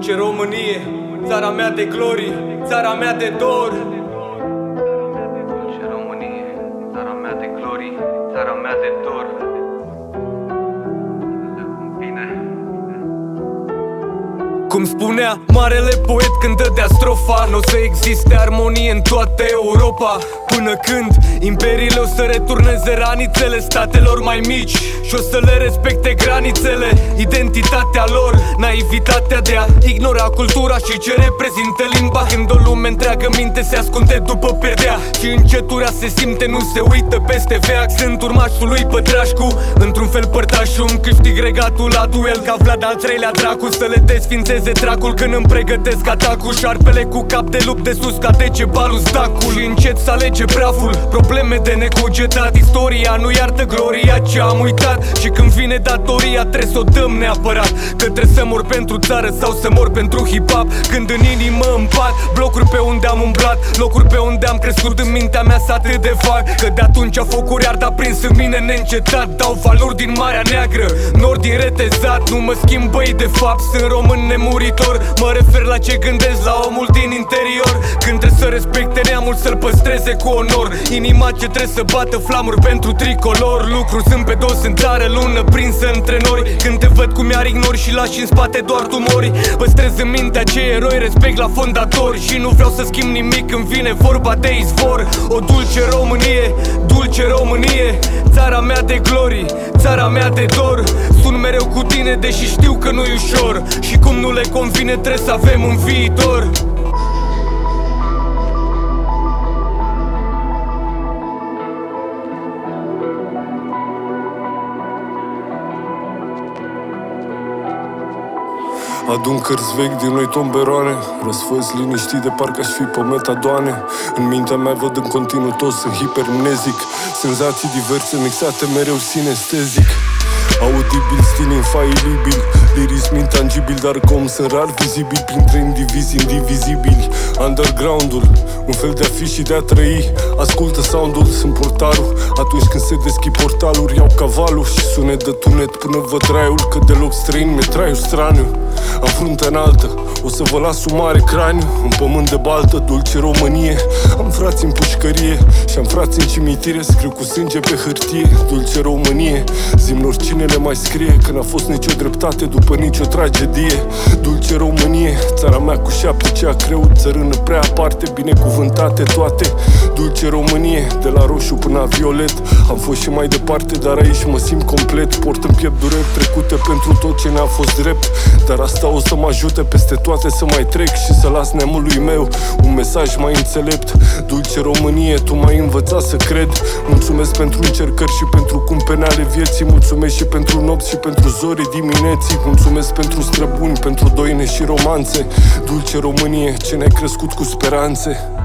Dulce Românie, țara mea de glorii, țara mea de dor. Dulce Românie, țara mea de glorii, țara mea de dor. Cum spunea marele poet când dădea strofa, n-o să existe armonie în toată Europa, până când imperiile o să returneze ranițele statelor mai mici și o să le respecte granițele, identitatea lor, naivitatea de a ignora cultura și ce reprezintă limba. Când o lume întreagă minte se ascunde după perdea și înceturea se simte, nu se uită peste veac. Sunt urmașul lui Pătrașcu, într-un fel părtașul, îmi câștig regatul la duel ca Vlad al treilea dracu, să le desfințeze dracul când îmi pregătesc atacul. Șarpele cu cap de lup de sus ca Decebalul stacul și încet să alege praful, probleme de necugetat. Istoria nu iartă gloria ce am uitat și când vine datoria trebuie să o dăm neapărat, că trebuie să mor pentru țară sau să mor pentru hip-hop. Când în inimă împart blocuri pe unde am umblat, locuri pe unde am crescut în mintea mea s atât de vag, că de atunci focuri ard aprins în mine neîncetat. Dau valori din Marea Neagră, nord din Retezat, nu mă schimb băi de fapt, sunt român nemuritor. Mă refer la ce gândesc, la omul din interior, când trebuie să respecte neamul, să-l păstreze cu onor. Inima ce trebuie să bată flamuri pentru tricolor. Lucruri sunt pe dos în țară, lună prinsă între nori. Când te văd cum iar ignori și lași în spate doar tumori, păstrez în mintea ce eroi, respect la fondatori și nu vreau să schimb nimic când vine vorba de izvor. O dulce Românie, dulce Românie, țara mea de glorii, țara mea de dor. Sunt mereu cu tine deși știu că nu-i ușor și cum nu le convine trebuie să avem un viitor. Adun cărți vechi din noi tomberoane, răsfăț liniștit de parcă aș fi pe metadoane. În mintea mea văd în continuu toți, sunt hipermnezic, senzații diverse mixate mereu sinestezic. Audibil, stil infailibil, lirism intangibil, dar cum sunt rar vizibil printre indivizi indivizibili. Underground-ul, un fel de a fi și de a trăi. Ascultă sound-ul, sunt portarul. Atunci când se deschid portaluri, iau cavalul și sunet de tunet până văd raiul, că deloc străin mi-e traiul straniu. Am fruntea înaltă, o să vă las un mare craniu în pământ de baltă, dulce Românie. Am frați în pușcărie și am frați în cimitire, scriu cu sânge pe hârtie, dulce Românie. Zi-mi oricine le mai scrie, că n-a fost nicio dreptate după nicio tragedie. Dulce Românie, țara mea cu 7 cea greu, țărână prea aparte, binecuvântate toate. Dulce Românie, de la roșu până la violet, am fost și mai departe, dar aici mă simt complet. Port în piept dureri trecute pentru tot ce n-a fost drept, dar asta o să mă ajute peste toate să mai trec și să las neamului meu un mesaj mai înțelept. Dulce Românie, tu m-ai învățat să cred. Mulțumesc pentru încercări și pentru cumpene ale vieții. Mulțumesc și pentru nopți și pentru zorii dimineții. Mulțumesc pentru străbuni, pentru doine și romanțe. Dulce Românie, ce ne-ai crescut cu speranțe.